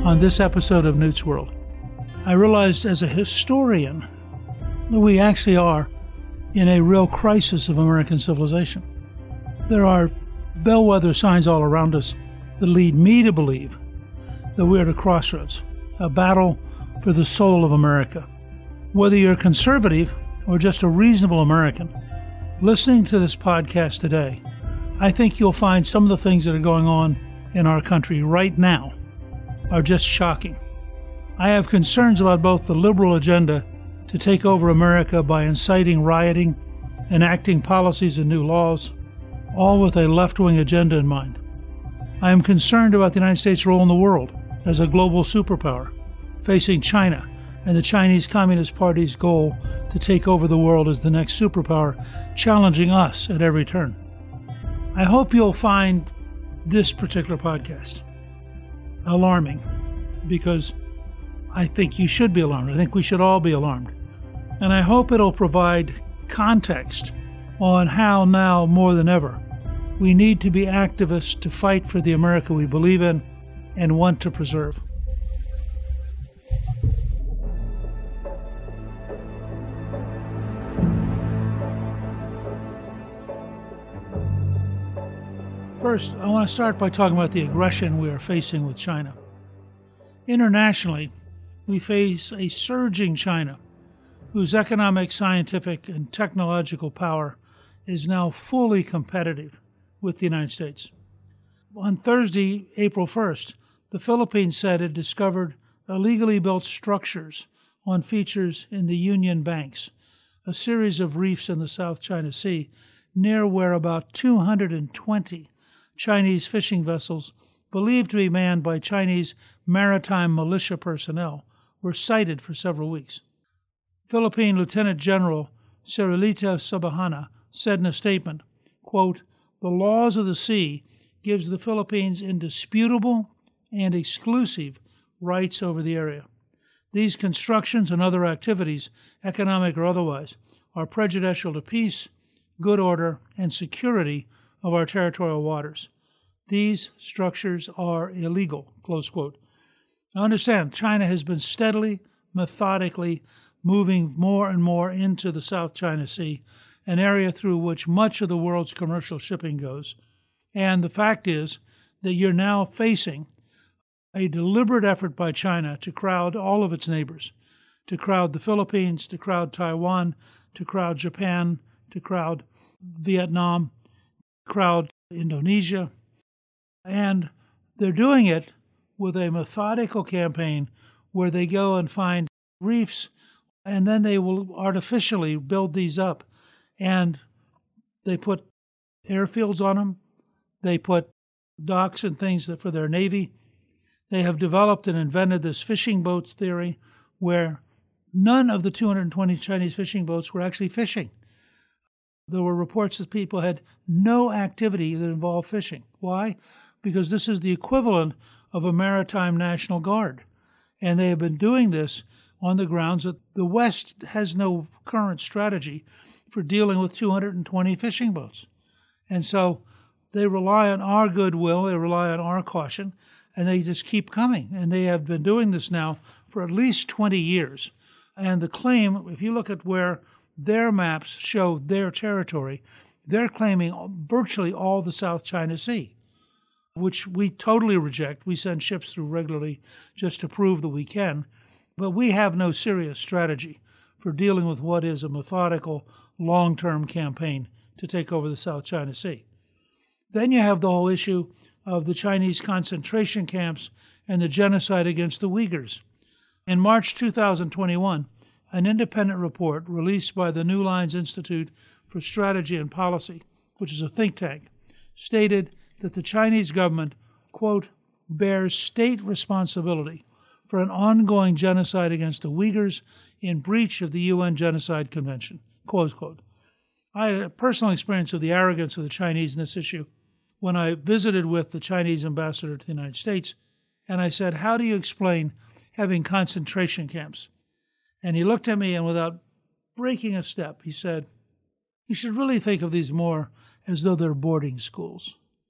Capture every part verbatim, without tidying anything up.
on this episode of Newt's World. I realized as a historian that we actually are in a real crisis of American civilization. There are bellwether signs all around us that lead me to believe that we're at a crossroads, a battle for the soul of America. Whether you're conservative or just a reasonable American, listening to this podcast today, I think you'll find some of the things that are going on in our country right now are just shocking. I have concerns about both the liberal agenda to take over America by inciting rioting, enacting policies and new laws, all with a left-wing agenda in mind. I am concerned about the United States' role in the world as a global superpower, facing China and the Chinese Communist Party's goal to take over the world as the next superpower, challenging us at every turn. I hope you'll find this particular podcast alarming, because I think you should be alarmed. I think we should all be alarmed. And I hope it'll provide context on how now more than ever we need to be activists to fight for the America we believe in and want to preserve. First, I want to start by talking about the aggression we are facing with China. Internationally, we face a surging China, whose economic, scientific, and technological power is now fully competitive with the United States. On Thursday, April first, the Philippines said it discovered illegally built structures on features in the Union Banks, a series of reefs in the South China Sea, near where about two hundred twenty Chinese fishing vessels, believed to be manned by Chinese maritime militia personnel, were sighted for several weeks. Philippine Lieutenant General Cirilito Sabahana said in a statement, quote, "The laws of the sea gives the Philippines indisputable and exclusive rights over the area. These constructions and other activities, economic or otherwise, are prejudicial to peace, good order, and security of our territorial waters. These structures are illegal," close quote. Now understand, China has been steadily, methodically moving more and more into the South China Sea, an area through which much of the world's commercial shipping goes. And the fact is that you're now facing a deliberate effort by China to crowd all of its neighbors, to crowd the Philippines, to crowd Taiwan, to crowd Japan, to crowd Vietnam, crowd Indonesia. And they're doing it with a methodical campaign where they go and find reefs, and then they will artificially build these up. And they put airfields on them. They put docks and things for their Navy. They have developed and invented this fishing boats theory where none of the two hundred twenty Chinese fishing boats were actually fishing. There were reports that people had no activity that involved fishing. Why? Because this is the equivalent of a maritime National Guard. And they have been doing this on the grounds that the West has no current strategy for dealing with two hundred twenty fishing boats. And so they rely on our goodwill, they rely on our caution, and they just keep coming. And they have been doing this now for at least twenty years. And the claim, if you look at where their maps show their territory, they're claiming virtually all the South China Sea, which we totally reject. We send ships through regularly just to prove that we can. But we have no serious strategy for dealing with what is a methodical, long-term campaign to take over the South China Sea. Then you have the whole issue of the Chinese concentration camps and the genocide against the Uyghurs. In March two thousand twenty-one, an independent report released by the New Lines Institute for Strategy and Policy, which is a think tank, stated that the Chinese government, quote, bears state responsibility for an ongoing genocide against the Uyghurs in breach of the U N Genocide Convention, close quote. I had a personal experience of the arrogance of the Chinese in this issue when I visited with the Chinese ambassador to the United States, and I said, how do you explain having concentration camps? And he looked at me, and without breaking a step, he said, you should really think of these more as though they're boarding schools.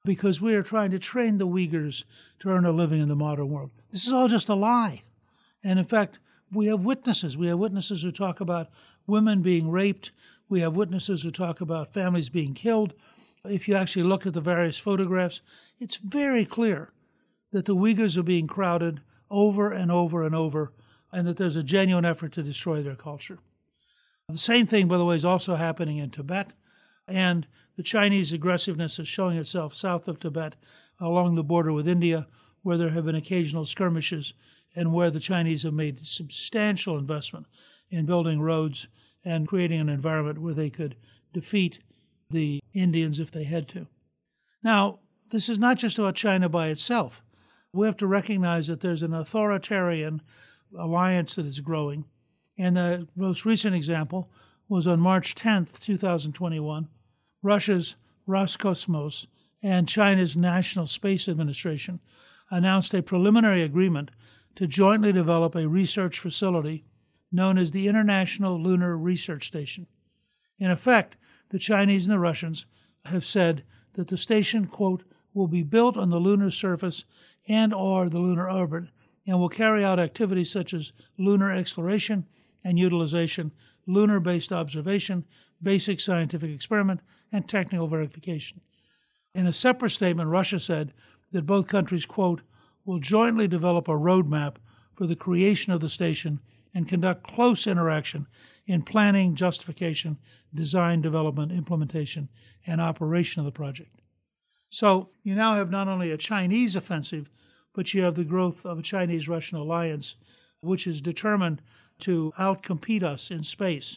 because we are trying to train the Uyghurs to earn a living in the modern world. This is all just a lie. And in fact, we have witnesses. We have witnesses who talk about women being raped. We have witnesses who talk about families being killed. If you actually look at the various photographs, it's very clear that the Uyghurs are being crowded over and over and over, and that there's a genuine effort to destroy their culture. The same thing, by the way, is also happening in Tibet, and the Chinese aggressiveness is showing itself south of Tibet along the border with India, where there have been occasional skirmishes and where the Chinese have made substantial investment in building roads and creating an environment where they could defeat the Indians if they had to. Now, this is not just about China by itself. We have to recognize that there's an authoritarian alliance that is growing. And the most recent example was on March tenth, twenty twenty-one, Russia's Roscosmos and China's National Space Administration announced a preliminary agreement to jointly develop a research facility known as the International Lunar Research Station. In effect, the Chinese and the Russians have said that the station, quote, will be built on the lunar surface and or the lunar orbit and will carry out activities such as lunar exploration and utilization, lunar-based observation, basic scientific experiment, and technical verification. In a separate statement, Russia said that both countries, quote, will jointly develop a roadmap for the creation of the station and conduct close interaction in planning, justification, design, development, implementation, and operation of the project. So you now have not only a Chinese offensive, but you have the growth of a Chinese-Russian alliance, which is determined to outcompete us in space.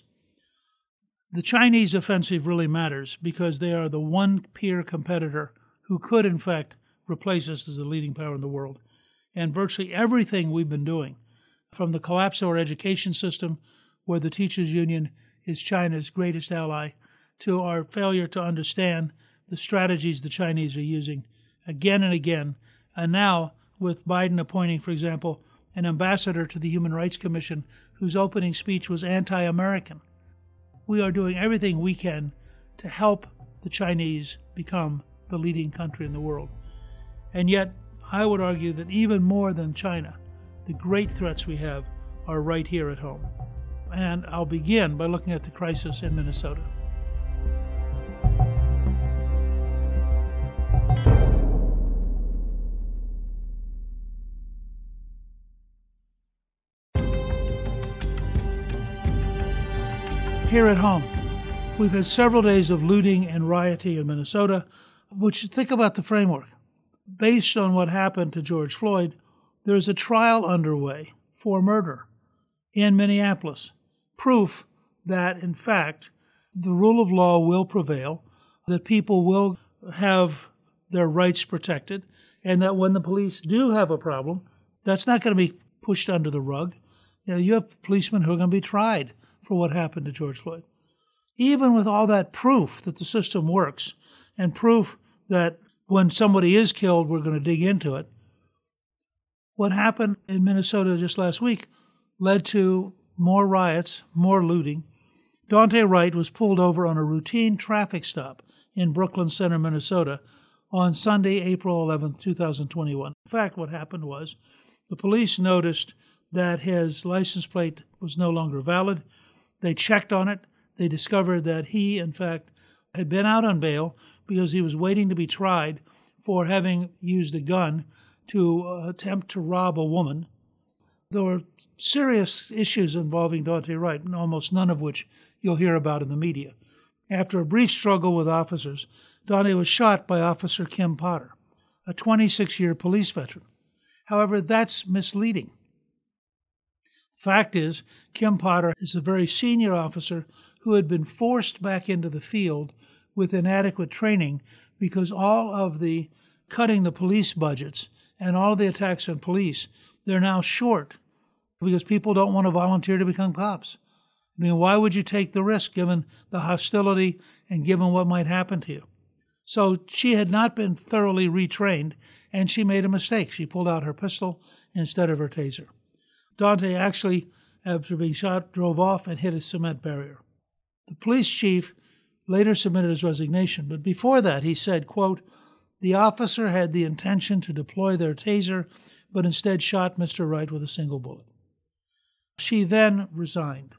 The Chinese offensive really matters because they are the one peer competitor who could, in fact, replace us as the leading power in the world. And virtually everything we've been doing, from the collapse of our education system, where the teachers' union is China's greatest ally, to our failure to understand the strategies the Chinese are using again and again, and now with Biden appointing, for example, an ambassador to the Human Rights Commission whose opening speech was anti-American. We are doing everything we can to help the Chinese become the leading country in the world. And yet, I would argue that even more than China, the great threats we have are right here at home. And I'll begin by looking at the crisis in Minnesota. Here at home, we've had several days of looting and rioting in Minnesota, which, think about the framework. Based on what happened to George Floyd, there is a trial underway for murder in Minneapolis, proof that, in fact, the rule of law will prevail, that people will have their rights protected, and that when the police do have a problem, that's not going to be pushed under the rug. You know, you have policemen who are going to be tried for what happened to George Floyd. Even with all that proof that the system works, and proof that when somebody is killed, we're going to dig into it, what happened in Minnesota just last week led to more riots, more looting. Daunte Wright was pulled over on a routine traffic stop in Brooklyn Center, Minnesota, on Sunday, April eleventh, twenty twenty-one. In fact, what happened was the police noticed that his license plate was no longer valid. They checked on it. They discovered that he, in fact, had been out on bail because he was waiting to be tried for having used a gun to uh, attempt to rob a woman. There were serious issues involving Daunte Wright, almost none of which you'll hear about in the media. After a brief struggle with officers, Daunte was shot by Officer Kim Potter, a twenty-six-year police veteran. However, that's misleading. Fact is, Kim Potter is a very senior officer who had been forced back into the field with inadequate training because all of the cutting the police budgets and all of the attacks on police, they're now short because people don't want to volunteer to become cops. I mean, why would you take the risk given the hostility and given what might happen to you? So she had not been thoroughly retrained, and she made a mistake. She pulled out her pistol instead of her taser. Daunte actually, after being shot, drove off and hit a cement barrier. The police chief later submitted his resignation, but before that he said, quote, The officer had the intention to deploy their taser, but instead shot Mister Wright with a single bullet. She then resigned,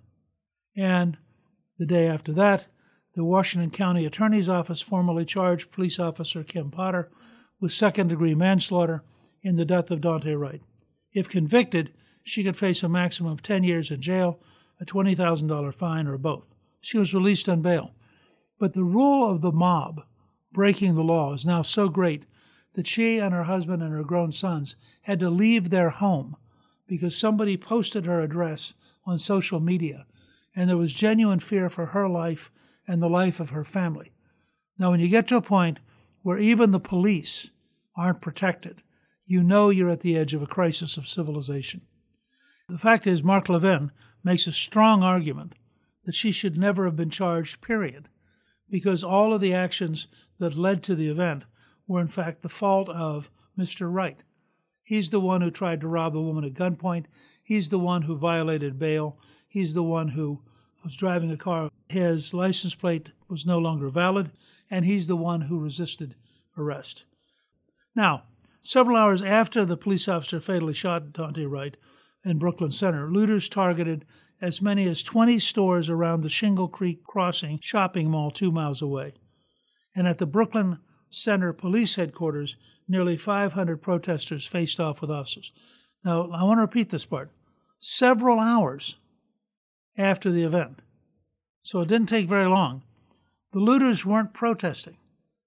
and the day after that, the Washington County Attorney's Office formally charged police officer Kim Potter with second-degree manslaughter in the death of Daunte Wright. If convicted, she could face a maximum of ten years in jail, a twenty thousand dollars fine, or both. She was released on bail. But the rule of the mob breaking the law is now so great that she and her husband and her grown sons had to leave their home because somebody posted her address on social media, and there was genuine fear for her life and the life of her family. Now, when you get to a point where even the police aren't protected, you know you're at the edge of a crisis of civilization. The fact is, Mark Levin makes a strong argument that she should never have been charged, period, because all of the actions that led to the event were in fact the fault of Mister Wright. He's the one who tried to rob a woman at gunpoint. He's the one who violated bail. He's the one who was driving a car. His license plate was no longer valid, and he's the one who resisted arrest. Now, several hours after the police officer fatally shot Daunte Wright in Brooklyn Center, looters targeted as many as twenty stores around the Shingle Creek Crossing shopping mall two miles away. And at the Brooklyn Center Police Headquarters, nearly five hundred protesters faced off with officers. Now, I want to repeat this part. Several hours after the event, so it didn't take very long, the looters weren't protesting.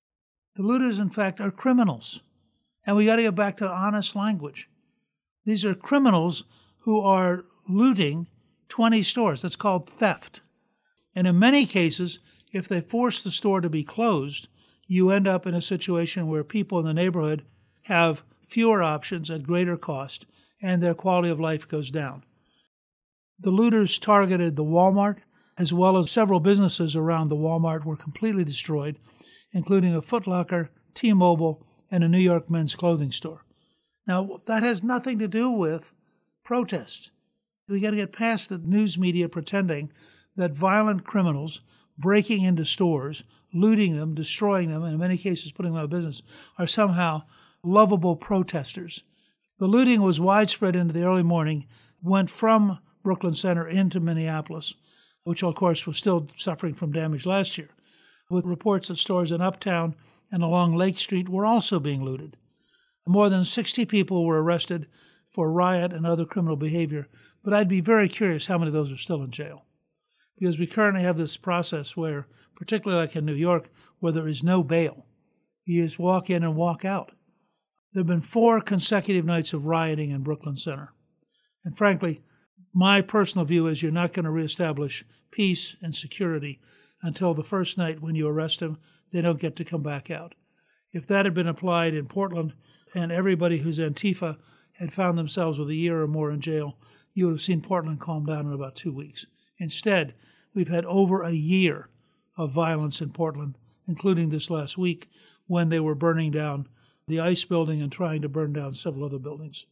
The looters, in fact, are criminals. And we got to get back to honest language. These are criminals who are looting twenty stores. That's called theft. And in many cases, if they force the store to be closed, you end up in a situation where people in the neighborhood have fewer options at greater cost, and their quality of life goes down. The looters targeted the Walmart, as well as several businesses around the Walmart were completely destroyed, including a Foot Locker, T-Mobile, and a New York men's clothing store. Now, that has nothing to do with protests. We got to get past the news media pretending that violent criminals breaking into stores, looting them, destroying them, and in many cases putting them out of business, are somehow lovable protesters. The looting was widespread into the early morning, went from Brooklyn Center into Minneapolis, which of course was still suffering from damage last year, with reports that stores in Uptown and along Lake Street were also being looted. More than sixty people were arrested for riot and other criminal behavior, but I'd be very curious how many of those are still in jail. Because we currently have this process where, particularly like in New York, where there is no bail. You just walk in and walk out. There have been four consecutive nights of rioting in Brooklyn Center. And frankly, my personal view is you're not going to reestablish peace and security until the first night when you arrest them, they don't get to come back out. If that had been applied in Portland and everybody who's Antifa had found themselves with a year or more in jail, you would have seen Portland calm down in about two weeks. Instead, we've had over a year of violence in Portland, including this last week when they were burning down the ICE building and trying to burn down several other buildings.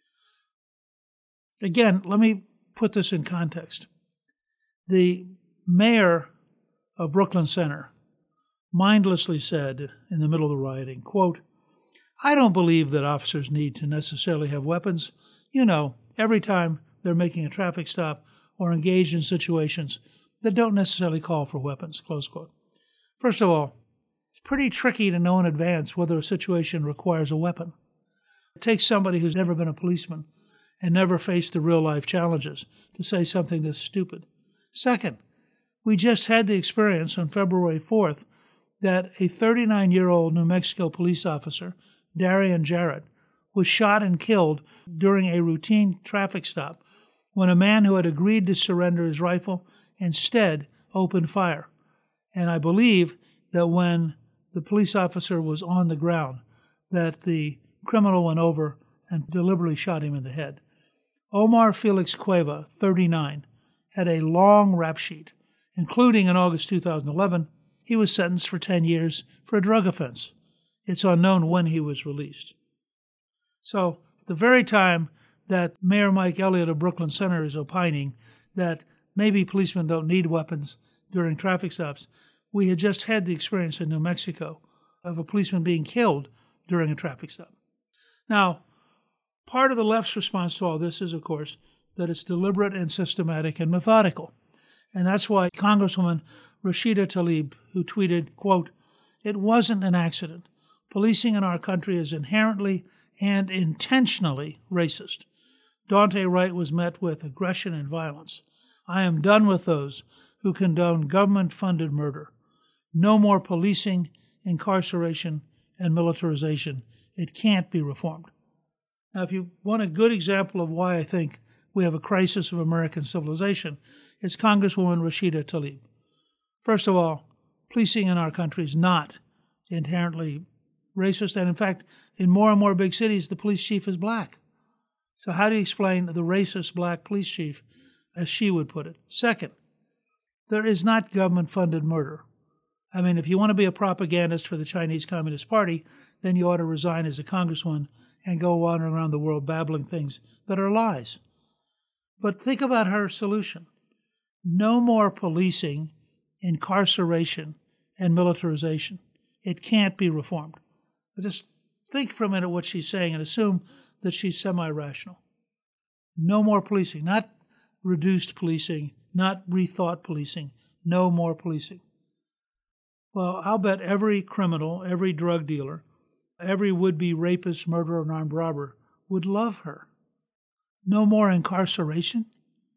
Again, let me put this in context. The mayor of Brooklyn Center mindlessly said in the middle of the rioting, quote, "I don't believe that officers need to necessarily have weapons. You know, every time they're making a traffic stop or engaged in situations that don't necessarily call for weapons," close quote. First of all, it's pretty tricky to know in advance whether a situation requires a weapon. It takes somebody who's never been a policeman and never faced the real-life challenges to say something this stupid. Second, we just had the experience on February fourth that a thirty-nine-year-old New Mexico police officer, Darian Jarrett, was shot and killed during a routine traffic stop when a man who had agreed to surrender his rifle instead opened fire. And I believe that when the police officer was on the ground, that the criminal went over and deliberately shot him in the head. Omar Felix Cueva, thirty-nine, had a long rap sheet, including in August two thousand eleven, he was sentenced for ten years for a drug offense. It's unknown when he was released. So, at the very time that Mayor Mike Elliott of Brooklyn Center is opining that maybe policemen don't need weapons during traffic stops, we had just had the experience in New Mexico of a policeman being killed during a traffic stop. Now, part of the left's response to all this is, of course, that it's deliberate and systematic and methodical. And that's why Congresswoman Rashida Tlaib, who tweeted, quote, "It wasn't an accident. Policing in our country is inherently and intentionally racist. Daunte Wright was met with aggression and violence. I am done with those who condone government-funded murder. No more policing, incarceration, and militarization. It can't be reformed." Now, if you want a good example of why I think we have a crisis of American civilization, it's Congresswoman Rashida Tlaib. First of all, policing in our country is not inherently racist, and in fact, in more and more big cities, the police chief is black. So how do you explain the racist black police chief, as she would put it? Second, there is not government-funded murder. I mean, if you want to be a propagandist for the Chinese Communist Party, then you ought to resign as a congresswoman and go wandering around the world babbling things that are lies. But think about her solution. No more policing, incarceration, and militarization. It can't be reformed. But just think for a minute what she's saying and assume that she's semi-rational. No more policing, not reduced policing, not rethought policing, no more policing. Well, I'll bet every criminal, every drug dealer, every would-be rapist, murderer, and armed robber would love her. No more incarceration?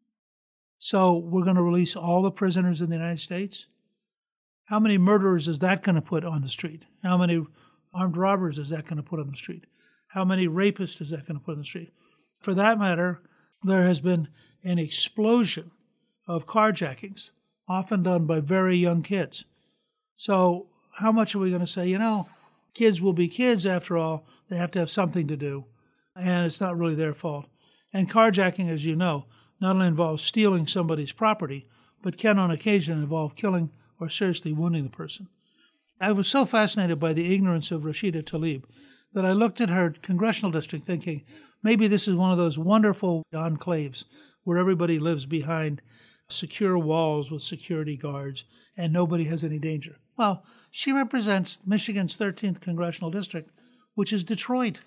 So we're going to release all the prisoners in the United States? How many murderers is that going to put on the street? How many armed robbers is that going to put on the street? How many rapists is that going to put on the street? For that matter, there has been an explosion of carjackings, often done by very young kids. So how much are we going to say, you know, kids will be kids after all, they have to have something to do, and it's not really their fault. And carjacking, as you know, not only involves stealing somebody's property, but can on occasion involve killing or seriously wounding the person. I was so fascinated by the ignorance of Rashida Tlaib that I looked at her congressional district thinking, maybe this is one of those wonderful enclaves where everybody lives behind secure walls with security guards and nobody has any danger. Well, she represents Michigan's thirteenth congressional district, which is Detroit.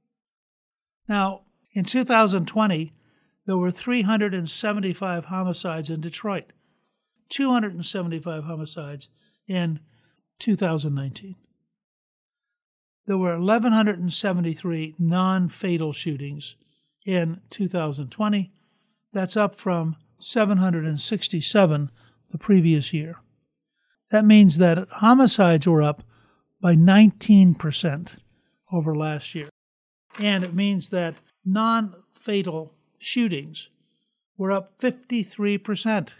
Now, in two thousand twenty, there were three hundred seventy-five homicides in Detroit, two hundred seventy-five homicides in two thousand nineteen. There were one thousand one hundred seventy-three non-fatal shootings in two thousand twenty. That's up from seven hundred sixty-seven the previous year. That means that homicides were up by nineteen percent over last year. And it means that non-fatal shootings were up fifty-three percent.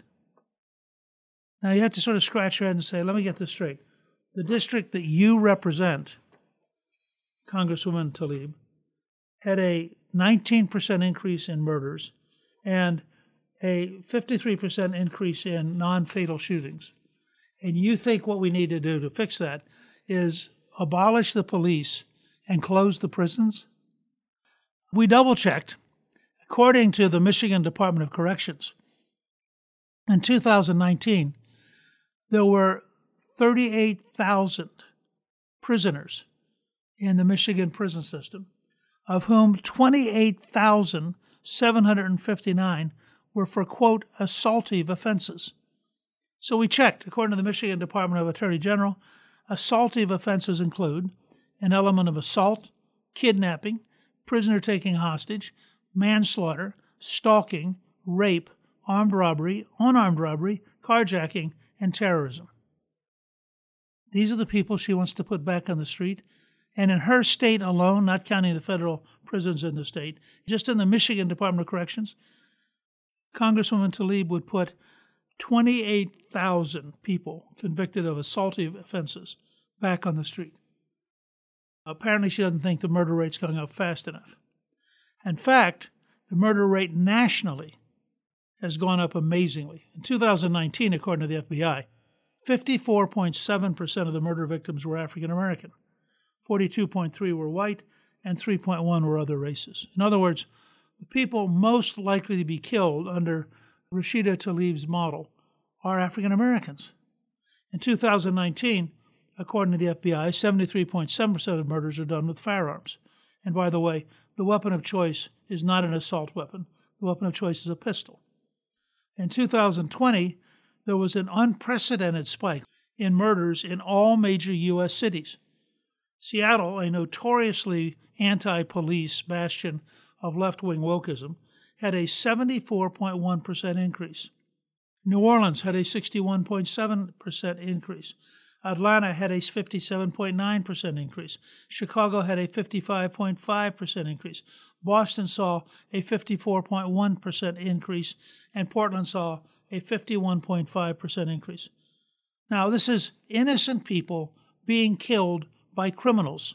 Now you have to sort of scratch your head and say, let me get this straight. The district that you represent, Congresswoman Tlaib, had a nineteen percent increase in murders and a fifty-three percent increase in non-fatal shootings. And you think what we need to do to fix that is abolish the police and close the prisons? We double-checked. According to the Michigan Department of Corrections, in two thousand nineteen, there were thirty-eight thousand prisoners in the Michigan prison system, of whom twenty-eight thousand seven hundred fifty-nine were for, quote, assaultive offenses. So we checked. According to the Michigan Department of Attorney General, assaultive offenses include an element of assault, kidnapping, prisoner taking hostage, manslaughter, stalking, rape, armed robbery, unarmed robbery, carjacking, and terrorism. These are the people she wants to put back on the street. And in her state alone, not counting the federal prisons in the state, just in the Michigan Department of Corrections, Congresswoman Tlaib would put twenty-eight thousand people convicted of assaultive offenses back on the street. Apparently she doesn't think the murder rate's going up fast enough. In fact, the murder rate nationally has gone up amazingly. In two thousand nineteen, according to the F B I, fifty-four point seven percent of the murder victims were African American, forty-two point three were white, and three point one were other races. In other words, the people most likely to be killed under Rashida Tlaib's model are African Americans. In two thousand nineteen, according to the F B I, seventy-three point seven percent of murders are done with firearms. And by the way, the weapon of choice is not an assault weapon. The weapon of choice is a pistol. In two thousand twenty, there was an unprecedented spike in murders in all major U S cities. Seattle, a notoriously anti-police bastion of left-wing wokeism, had a seventy-four point one percent increase. New Orleans had a sixty-one point seven percent increase. Atlanta had a fifty-seven point nine percent increase. Chicago had a fifty-five point five percent increase. Boston saw a fifty-four point one percent increase, and Portland saw a fifty-one point five percent increase. Now, this is innocent people being killed by criminals.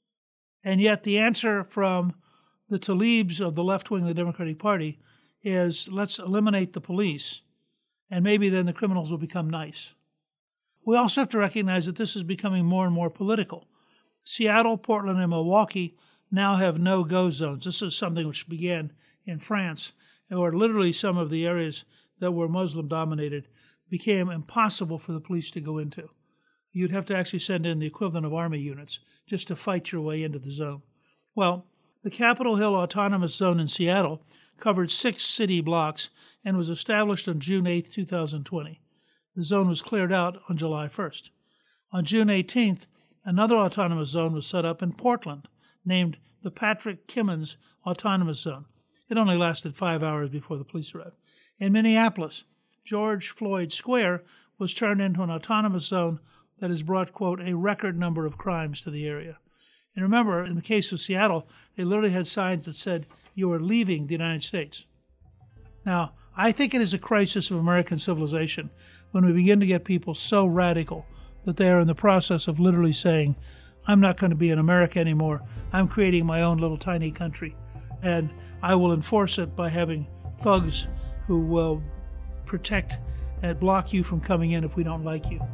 And yet the answer from the Talibs of the left wing of the Democratic Party is, let's eliminate the police, and maybe then the criminals will become nice. We also have to recognize that this is becoming more and more political. Seattle, Portland, and Milwaukee now have no-go zones. This is something which began in France, where literally some of the areas that were Muslim-dominated became impossible for the police to go into. You'd have to actually send in the equivalent of army units just to fight your way into the zone. Well, the Capitol Hill Autonomous Zone in Seattle covered six city blocks and was established on June eighth, two thousand twenty. The zone was cleared out on July first. On June eighteenth, another autonomous zone was set up in Portland, named the Patrick Kimmons Autonomous Zone. It only lasted five hours before the police arrived. In Minneapolis, George Floyd Square was turned into an autonomous zone that has brought, quote, a record number of crimes to the area. And remember, in the case of Seattle, they literally had signs that said, you are leaving the United States. Now, I think it is a crisis of American civilization when we begin to get people so radical that they are in the process of literally saying, I'm not going to be in America anymore. I'm creating my own little tiny country. And I will enforce it by having thugs who will protect and block you from coming in if we don't like you.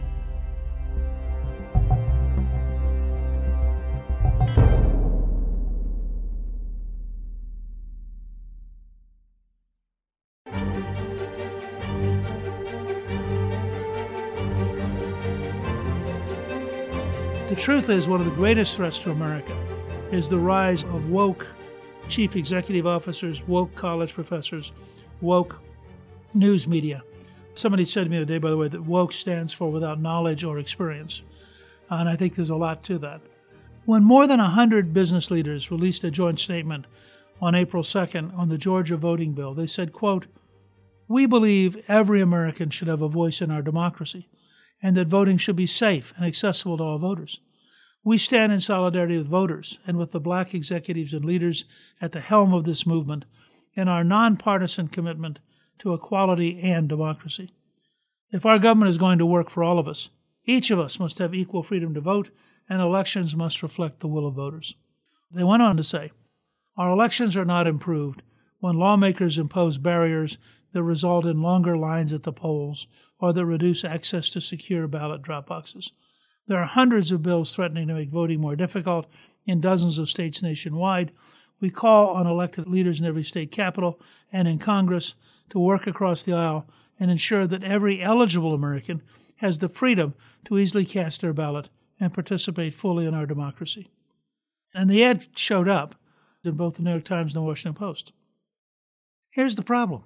The truth is, one of the greatest threats to America is the rise of woke chief executive officers, woke college professors, woke news media. Somebody said to me the other day, by the way, that woke stands for without knowledge or experience. And I think there's a lot to that. When more than one hundred business leaders released a joint statement on April second on the Georgia voting bill, they said, quote, we believe every American should have a voice in our democracy, and that voting should be safe and accessible to all voters. We stand in solidarity with voters and with the black executives and leaders at the helm of this movement in our nonpartisan commitment to equality and democracy. If our government is going to work for all of us, each of us must have equal freedom to vote, and elections must reflect the will of voters. They went on to say, our elections are not improved when lawmakers impose barriers that result in longer lines at the polls or that reduce access to secure ballot drop boxes. There are hundreds of bills threatening to make voting more difficult in dozens of states nationwide. We call on elected leaders in every state capital and in Congress to work across the aisle and ensure that every eligible American has the freedom to easily cast their ballot and participate fully in our democracy. And the ad showed up in both the New York Times and the Washington Post. Here's the problem.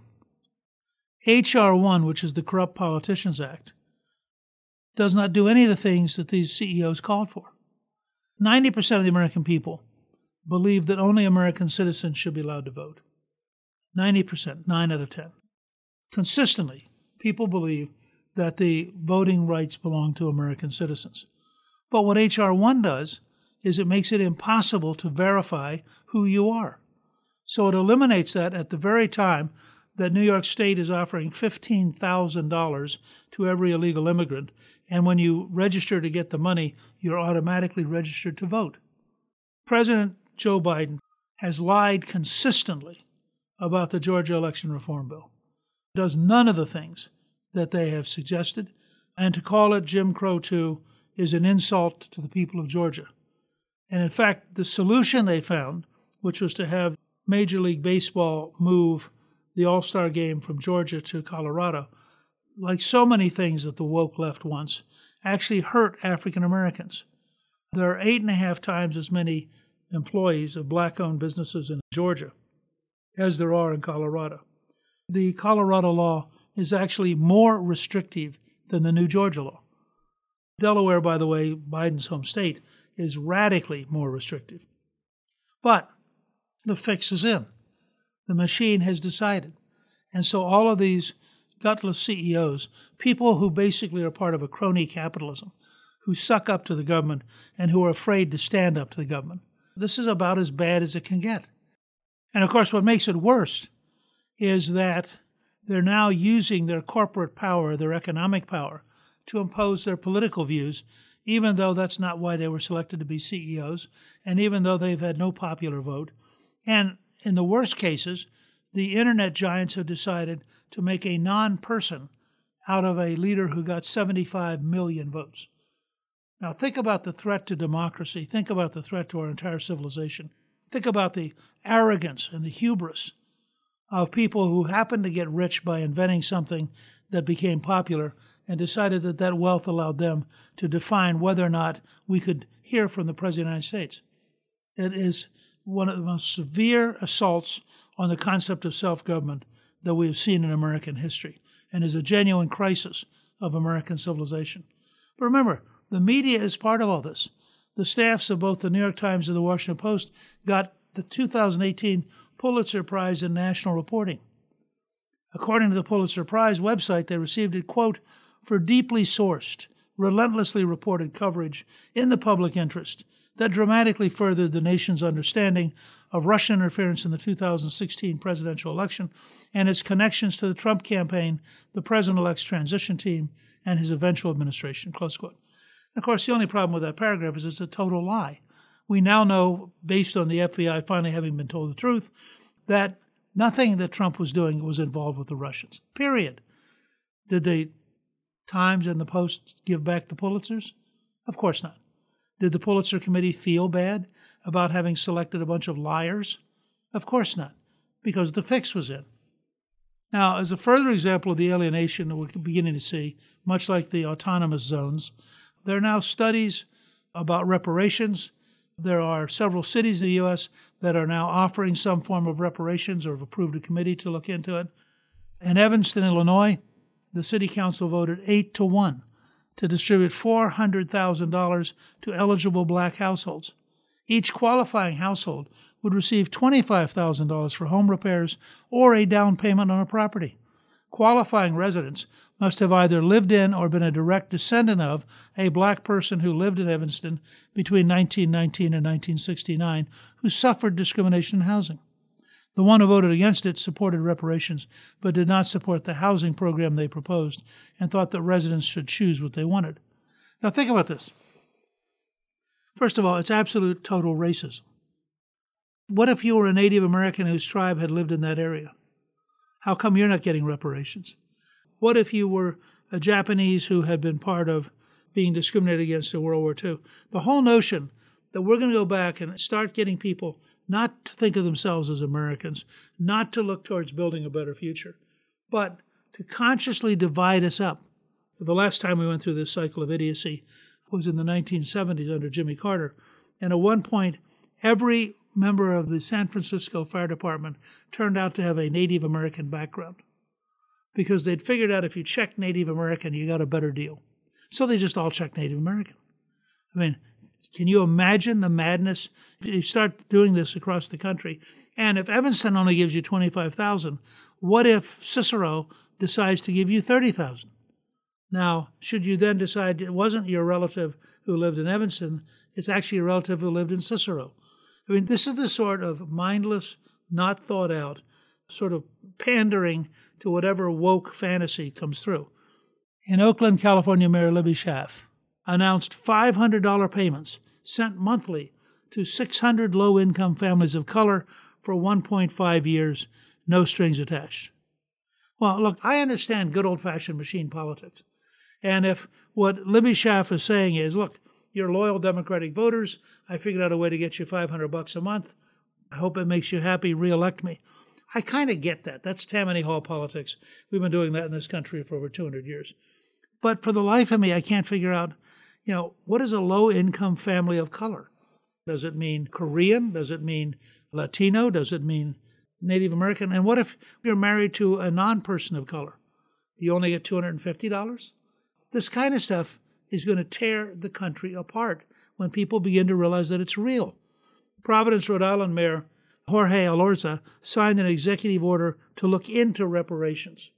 H R one, which is the Corrupt Politicians Act, does not do any of the things that these C E Os called for. ninety percent of the American people believe that only American citizens should be allowed to vote. ninety percent, nine out of ten. Consistently, people believe that the voting rights belong to American citizens. But what H R one does is it makes it impossible to verify who you are. So it eliminates that at the very time that New York State is offering fifteen thousand dollars to every illegal immigrant, and when you register to get the money, you're automatically registered to vote. President Joe Biden has lied consistently about the Georgia election reform bill. Does none of the things that they have suggested, and to call it Jim Crow two is an insult to the people of Georgia. And in fact, the solution they found, which was to have Major League Baseball move the All-Star game from Georgia to Colorado, like so many things that the woke left wants, actually hurt African Americans. There are eight and a half times as many employees of black-owned businesses in Georgia as there are in Colorado. The Colorado law is actually more restrictive than the new Georgia law. Delaware, by the way, Biden's home state, is radically more restrictive. But the fix is in. The machine has decided. And so all of these gutless C E Os, people who basically are part of a crony capitalism, who suck up to the government and who are afraid to stand up to the government, this is about as bad as it can get. And of course, what makes it worse is that they're now using their corporate power, their economic power, to impose their political views, even though that's not why they were selected to be C E Os, and even though they've had no popular vote. And in the worst cases, the internet giants have decided to make a non-person out of a leader who got seventy-five million votes. Now think about the threat to democracy. Think about the threat to our entire civilization. Think about the arrogance and the hubris of people who happened to get rich by inventing something that became popular and decided that that wealth allowed them to define whether or not we could hear from the President of the United States. It is one of the most severe assaults on the concept of self-government that we have seen in American history, and is a genuine crisis of American civilization. But remember, the media is part of all this. The staffs of both the New York Times and the Washington Post got the two thousand eighteen Pulitzer Prize in National Reporting. According to the Pulitzer Prize website, they received it, quote, for deeply sourced, relentlessly reported coverage in the public interest that dramatically furthered the nation's understanding of Russian interference in the two thousand sixteen presidential election and its connections to the Trump campaign, the president-elect's transition team, and his eventual administration, close quote. Of course, the only problem with that paragraph is it's a total lie. We now know, based on the F B I finally having been told the truth, that nothing that Trump was doing was involved with the Russians, period. Did the Times and the Post give back the Pulitzers? Of course not. Did the Pulitzer Committee feel bad about having selected a bunch of liars? Of course not, because the fix was in. Now, as a further example of the alienation that we're beginning to see, much like the autonomous zones, there are now studies about reparations. There are several cities in the U S that are now offering some form of reparations or have approved a committee to look into it. In Evanston, Illinois, the city council voted eight to one to distribute four hundred thousand dollars to eligible black households. Each qualifying household would receive twenty-five thousand dollars for home repairs or a down payment on a property. Qualifying residents must have either lived in or been a direct descendant of a black person who lived in Evanston between nineteen nineteen and nineteen sixty-nine who suffered discrimination in housing. The one who voted against it supported reparations, but did not support the housing program they proposed and thought that residents should choose what they wanted. Now think about this. First of all, it's absolute total racism. What if you were a Native American whose tribe had lived in that area? How come you're not getting reparations? What if you were a Japanese who had been part of being discriminated against in World War Two? The whole notion that we're going to go back and start getting people not to think of themselves as Americans, not to look towards building a better future, but to consciously divide us up. The last time we went through this cycle of idiocy was in the nineteen seventies under Jimmy Carter, and at one point, every member of the San Francisco Fire Department turned out to have a Native American background because they'd figured out if you checked Native American, you got a better deal. So they just all checked Native American. I mean, can you imagine the madness? If you start doing this across the country, and if Evanston only gives you twenty-five thousand dollars, what if Cicero decides to give you thirty thousand dollars? Now, should you then decide it wasn't your relative who lived in Evanston, it's actually a relative who lived in Cicero? I mean, this is the sort of mindless, not thought out, sort of pandering to whatever woke fantasy comes through. In Oakland, California, Mayor Libby Schaaf announced five hundred dollars payments sent monthly to six hundred low-income families of color for one point five years, no strings attached. Well, look, I understand good old-fashioned machine politics. And if what Libby Schaaf is saying is, look, you're loyal Democratic voters, I figured out a way to get you five hundred bucks a month. I hope it makes you happy, re-elect me. I kind of get that. That's Tammany Hall politics. We've been doing that in this country for over two hundred years. But for the life of me, I can't figure out, you know, what is a low-income family of color? Does it mean Korean? Does it mean Latino? Does it mean Native American? And what if you're married to a non-person of color? Do you only get two hundred fifty dollars? This kind of stuff is going to tear the country apart when people begin to realize that it's real. Providence, Rhode Island Mayor Jorge Elorza signed an executive order to look into reparations.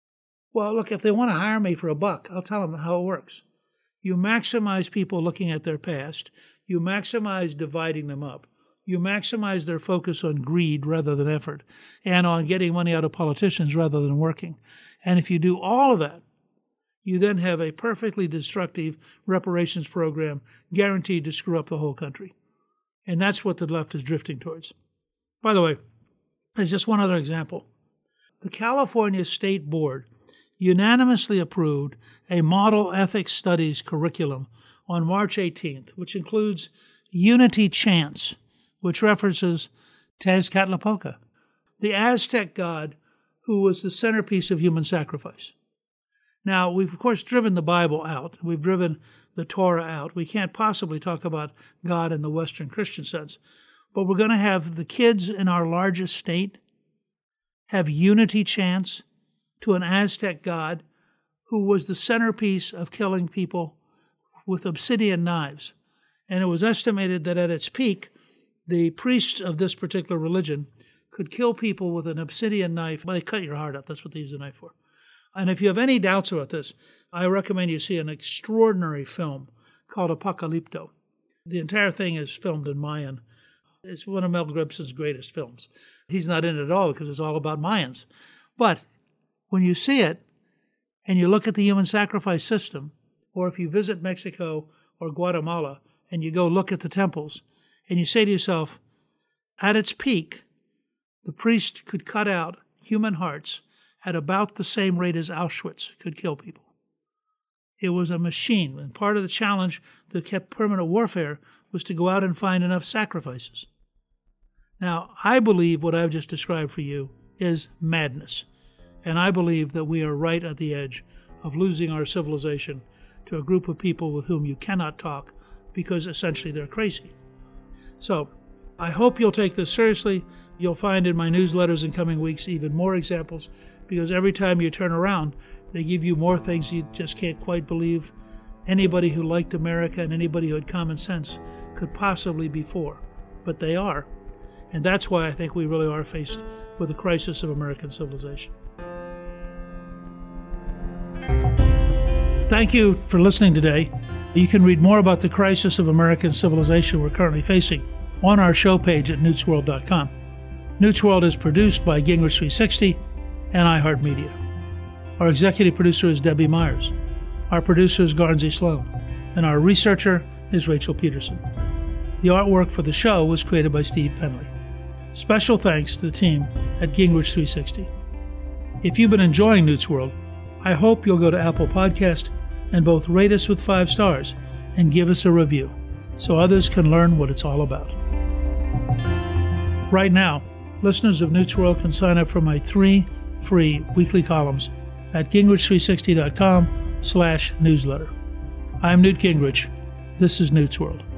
Well, look, if they want to hire me for a buck, I'll tell them how it works. You maximize people looking at their past. You maximize dividing them up. You maximize their focus on greed rather than effort, and on getting money out of politicians rather than working. And if you do all of that, you then have a perfectly destructive reparations program guaranteed to screw up the whole country. And that's what the left is drifting towards. By the way, there's just one other example. The California State Board unanimously approved a model ethics studies curriculum on March eighteenth, which includes Unity Chants, which references Tezcatlipoca, the Aztec god who was the centerpiece of human sacrifice. Now, we've, of course, driven the Bible out. We've driven the Torah out. We can't possibly talk about God in the Western Christian sense. But we're going to have the kids in our largest state have unity chants to an Aztec god who was the centerpiece of killing people with obsidian knives. And it was estimated that at its peak, the priests of this particular religion could kill people with an obsidian knife. Well, they cut your heart out. That's what they use the knife for. And if you have any doubts about this, I recommend you see an extraordinary film called Apocalypto. The entire thing is filmed in Mayan. It's one of Mel Gibson's greatest films. He's not in it at all because it's all about Mayans. But when you see it and you look at the human sacrifice system, or if you visit Mexico or Guatemala and you go look at the temples, and you say to yourself, at its peak, the priest could cut out human hearts at about the same rate as Auschwitz could kill people. It was a machine, and part of the challenge that kept permanent warfare was to go out and find enough sacrifices. Now, I believe what I've just described for you is madness, and I believe that we are right at the edge of losing our civilization to a group of people with whom you cannot talk because essentially they're crazy. So, I hope you'll take this seriously. You'll find in my newsletters in coming weeks even more examples, because every time you turn around, they give you more things you just can't quite believe anybody who liked America and anybody who had common sense could possibly be for. But they are. And that's why I think we really are faced with a crisis of American civilization. Thank you for listening today. You can read more about the crisis of American civilization we're currently facing on our show page at newts world dot com. Newt's World is produced by Gingrich three sixty and iHeartMedia. Our executive producer is Debbie Myers. Our producer is Garnsey Sloan. And our researcher is Rachel Peterson. The artwork for the show was created by Steve Penley. Special thanks to the team at Gingrich three sixty. If you've been enjoying Newt's World, I hope you'll go to Apple Podcast and both rate us with five stars and give us a review so others can learn what it's all about. Right now, listeners of Newt's World can sign up for my three free weekly columns at gingrich three sixty dot com slash newsletter. I'm Newt Gingrich. This is Newt's World.